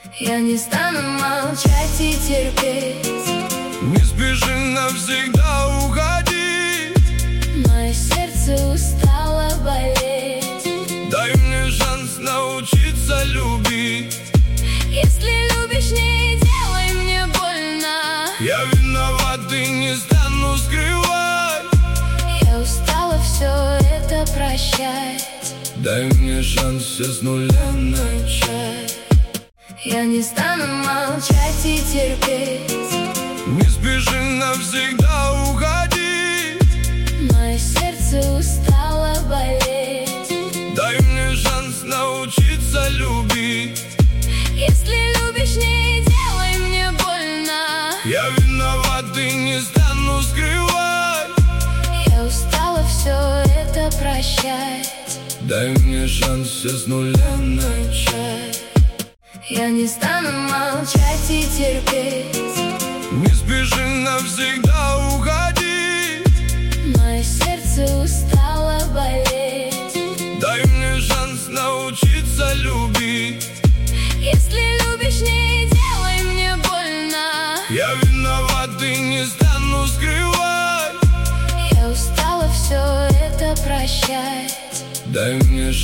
Я не стану молчать и терпеть. Не спеши навсегда уходить. Мое сердце устало болеть. Дай мне шанс научиться любить. Если любишь, не делай мне больно. Я виноват и не стану скрывать. Я устала все это прощать. Дай мне шанс все с нуля начать. Я не стану молчать и терпеть. Не спеши навсегда уходить. Мое сердце устало болеть. Дай мне шанс научиться любить. Если любишь, не делай мне больно. Я виноват и не стану скрывать. Я устала все это прощать. Дай мне шанс все с нуля начать. Я не стану молчать и терпеть. Не спеши навсегда уходить. Мое сердце устало болеть. Дай мне шанс научиться любить. Если любишь, не делай мне больно. Я виноват и не стану скрывать. Я устала все это прощать. Дай мне